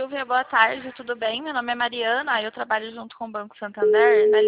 Silvia, boa tarde, tudo bem? Meu nome é Mariana, eu trabalho junto com o Banco Santander, né?